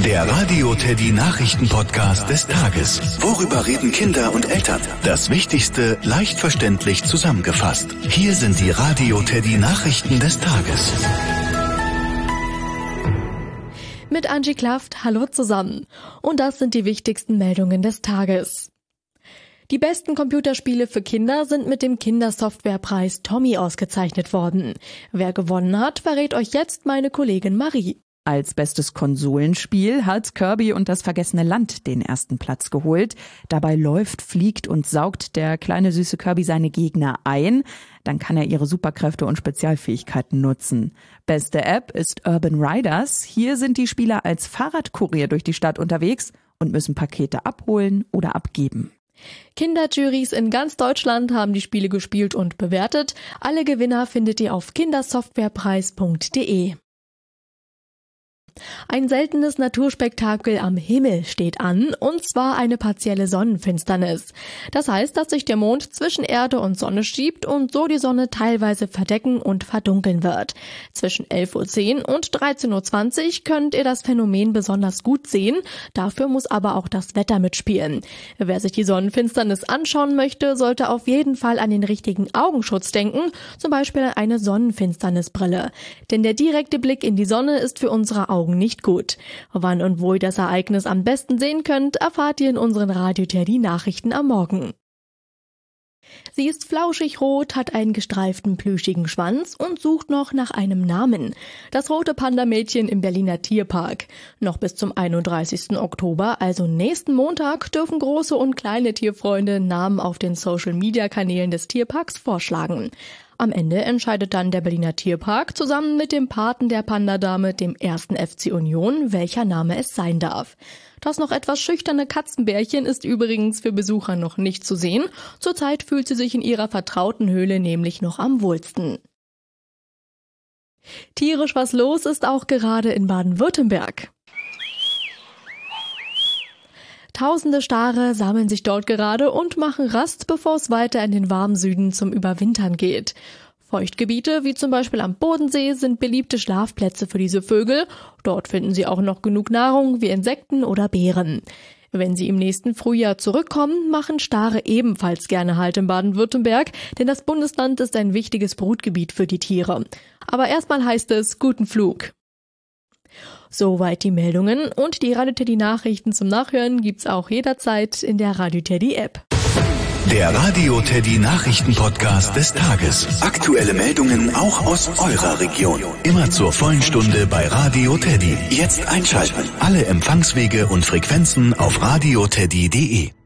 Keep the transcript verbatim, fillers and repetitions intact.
Der Radio Teddy Nachrichten-Podcast des Tages. Worüber reden Kinder und Eltern? Das Wichtigste leicht verständlich zusammengefasst. Hier sind die Radio Teddy Nachrichten des Tages. Mit Angie Klaft, hallo zusammen. Und das sind die wichtigsten Meldungen des Tages. Die besten Computerspiele für Kinder sind mit dem Kindersoftwarepreis Tommy ausgezeichnet worden. Wer gewonnen hat, verrät euch jetzt meine Kollegin Marie. Als bestes Konsolenspiel hat Kirby und das vergessene Land den ersten Platz geholt. Dabei läuft, fliegt und saugt der kleine süße Kirby seine Gegner ein. Dann kann er ihre Superkräfte und Spezialfähigkeiten nutzen. Beste App ist Urban Riders. Hier sind die Spieler als Fahrradkurier durch die Stadt unterwegs und müssen Pakete abholen oder abgeben. Kinderjurys in ganz Deutschland haben die Spiele gespielt und bewertet. Alle Gewinner findet ihr auf kindersoftwarepreis punkt de. Ein seltenes Naturspektakel am Himmel steht an, und zwar eine partielle Sonnenfinsternis. Das heißt, dass sich der Mond zwischen Erde und Sonne schiebt und so die Sonne teilweise verdecken und verdunkeln wird. Zwischen elf Uhr zehn und dreizehn Uhr zwanzig könnt ihr das Phänomen besonders gut sehen, dafür muss aber auch das Wetter mitspielen. Wer sich die Sonnenfinsternis anschauen möchte, sollte auf jeden Fall an den richtigen Augenschutz denken, zum Beispiel an eine Sonnenfinsternisbrille. Denn der direkte Blick in die Sonne ist für unsere Augen nicht gut. Wann und wo ihr das Ereignis am besten sehen könnt, erfahrt ihr in unseren Radio Teddy Nachrichten am Morgen. Sie ist flauschig rot, hat einen gestreiften plüschigen Schwanz und sucht noch nach einem Namen. Das rote Panda-Mädchen im Berliner Tierpark. Noch bis zum einunddreißigsten Oktober, also nächsten Montag, dürfen große und kleine Tierfreunde Namen auf den Social-Media-Kanälen des Tierparks vorschlagen. Am Ende entscheidet dann der Berliner Tierpark zusammen mit dem Paten der Pandadame, dem ersten F C Union, welcher Name es sein darf. Das noch etwas schüchterne Katzenbärchen ist übrigens für Besucher noch nicht zu sehen. Zurzeit fühlt sie sich in ihrer vertrauten Höhle nämlich noch am wohlsten. Tierisch was los ist auch gerade in Baden-Württemberg. Tausende Stare sammeln sich dort gerade und machen Rast, bevor es weiter in den warmen Süden zum Überwintern geht. Feuchtgebiete wie zum Beispiel am Bodensee sind beliebte Schlafplätze für diese Vögel. Dort finden sie auch noch genug Nahrung wie Insekten oder Beeren. Wenn sie im nächsten Frühjahr zurückkommen, machen Stare ebenfalls gerne Halt in Baden-Württemberg, denn das Bundesland ist ein wichtiges Brutgebiet für die Tiere. Aber erstmal heißt es guten Flug. Soweit die Meldungen, und die Radio Teddy Nachrichten zum Nachhören gibt's auch jederzeit in der Radio Teddy App. Der Radio Teddy Nachrichten-Podcast des Tages. Aktuelle Meldungen auch aus eurer Region. Immer zur vollen Stunde bei Radio Teddy. Jetzt einschalten. Alle Empfangswege und Frequenzen auf radio teddy punkt de.